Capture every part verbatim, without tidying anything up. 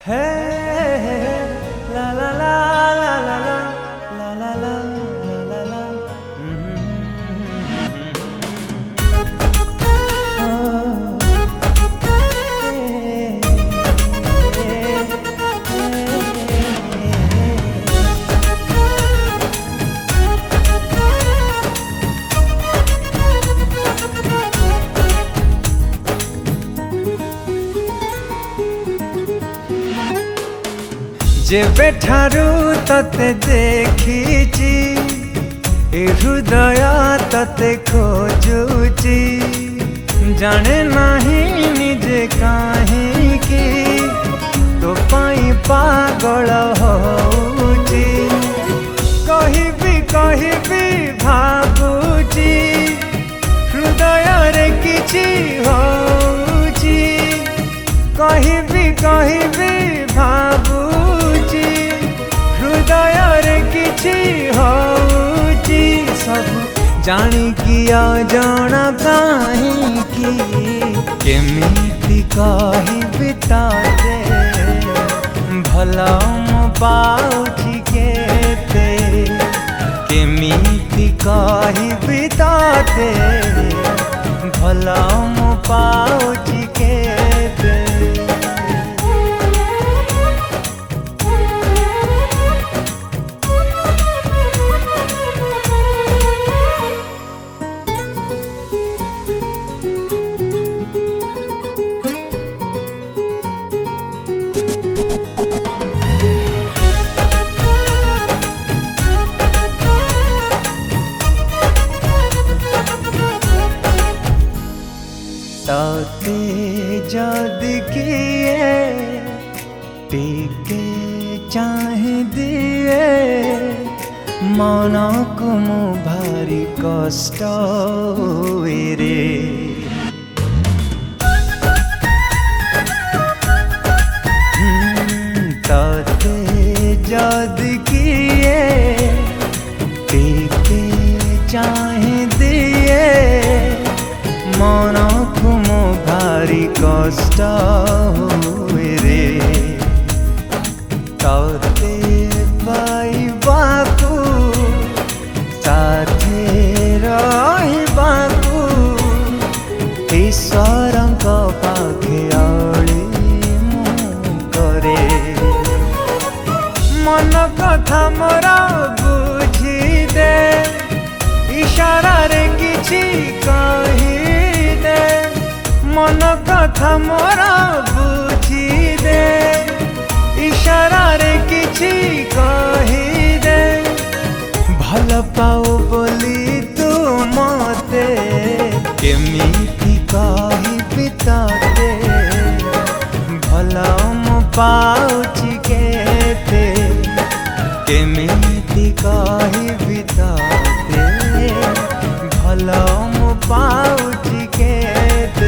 Hey, la la la la la la la la la la la la. Oh, hey, hey, जेबे ठारू तते देखिची ए हृदय तते खोजुची जाने नहीं निजे काहे की तो पाई पागल होची कहिबी कहिबी भाबुची हृदय रे किछि होची कहिबी कहिबी भाबु हृदय रे किछि होची सब जानी कि अजाना काहींकी केमिति कहिबी तते भला मो पाउछि केते केमिति कहिबी तते भला मो पाउछि केते ताते जदि किए टिके चाहे दिए मन को मु भारी कष्ट रे ताते जदि किए टिके चाहे दिए मन मो भारी कष्ट रे तते पाइबाकू साथे रहिबाकू ईश्वरंक पाखे अली मु करे मन कथा मोरा बुझी दे इशारा रे किछि कही मन कथा मोरा बुझी दे इशारा रे किछि कही दे भल पाओ बोली तू मते केमिति कहिबी तते भल मो पाउछि केते केमिति कहिबी तते भल मो पाउछि केते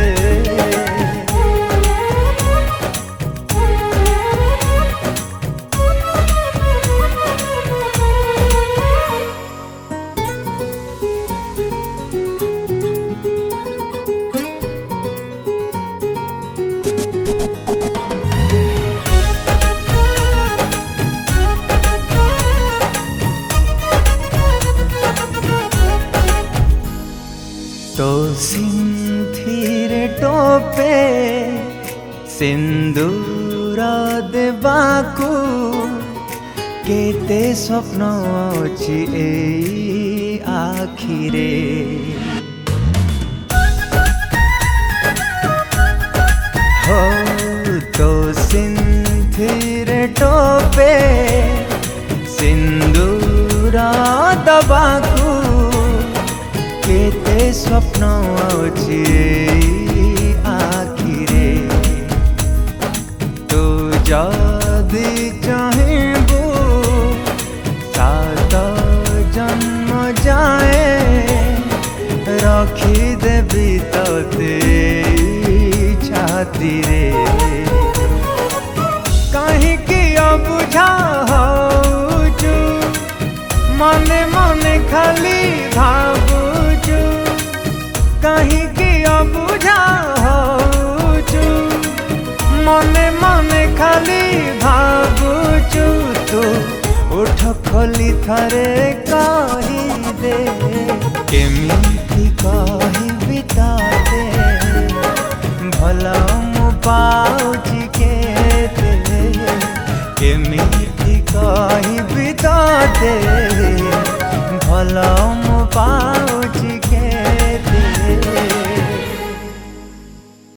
तो सिंथिरे टोपे सिंदूर देबाकू केते स्वप्न अछि ए आखिरे हो तो सिंथिरे टोपे सिंदूर दबाकू केते स्वप्न अछि आखिरे तू जदि चाहेबू सात जन्म जाए रखी देबी तते छाती रे कहीं कि अबुझा होचु मने मने खाली भाबुचु कहीं कि अबुझा होचु मने मने खाली ଥରେ କହିଦେ କେମିତି କହ